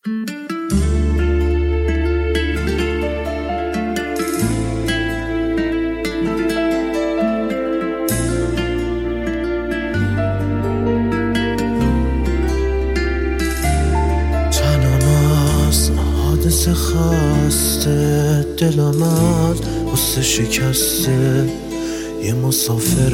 خسته دلم غصه شکسته، یه مسافر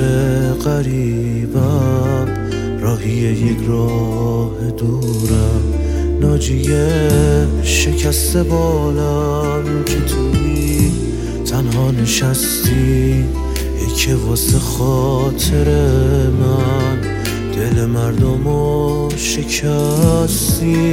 غریبم، راهی یک راه دورم، ناجیه شکسته بالم که توی تنها نشستی، یکی واسه خاطر من دل مردمو شکستی.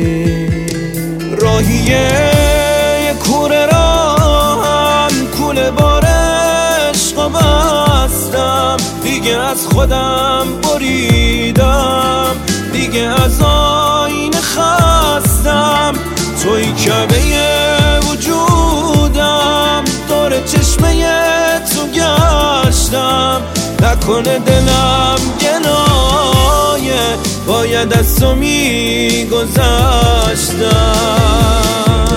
راهیه یه کوره راهم، کوله بار عشقا بستم، دیگه از خودم بریدم، دیگه از آینه خستم، توی کعبه وجودم، دور چشمه تو گشتم، نکنه دلم گنایه، باید از تو میگذشتم.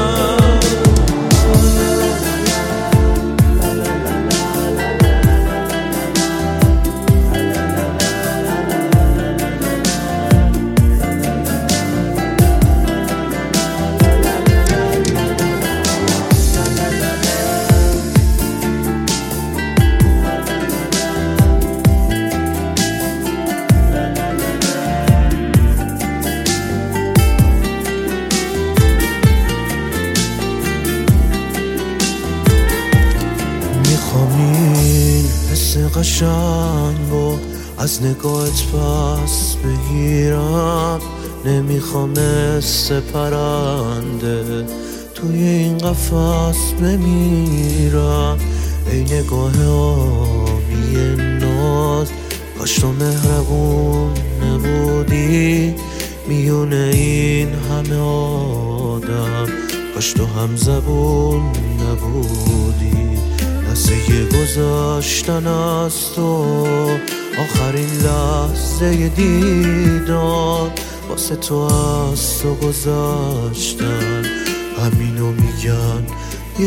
این حس قشنگو از نگاهت پس بگیرم، نمیخوام مثل پرنده توی این قفس بمیرم. ای نگاه آبی ناز، کاش تو مهربون نبودی میونه این همه آدم، کاش تو هم زبون نبودی. لحظه گذاشتن از تو، آخرین لحظه دیدار، واسه تو از تو گذاشتن، همینو میگن یه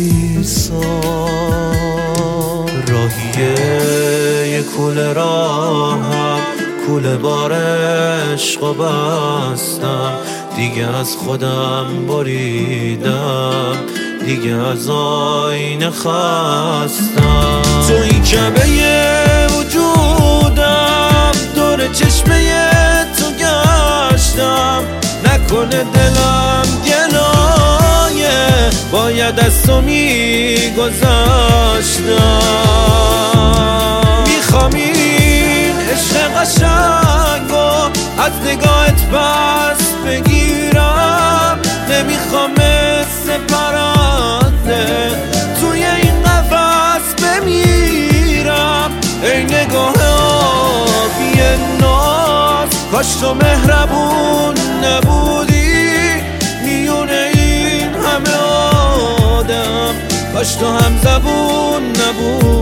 ایثار. راهیه یه کوله راهم، کوله بار عشقا بستم، دیگه از خودم بریدم، دیگه از آینه خستم، توی کعبه وجودم، دور چشمه تو گشتم، نکنه دلم گنایه، باید از تو میگذشتم. میخوام این عشق قشنگو از نگاهت پس بگیرم، نمیخوام مثل پرنده توی این قفس بمیرم. ای نگاه آبی ناز، کاش تو مهربون نبودی میونه این همه آدم، کاش تو هم زبون نبودی.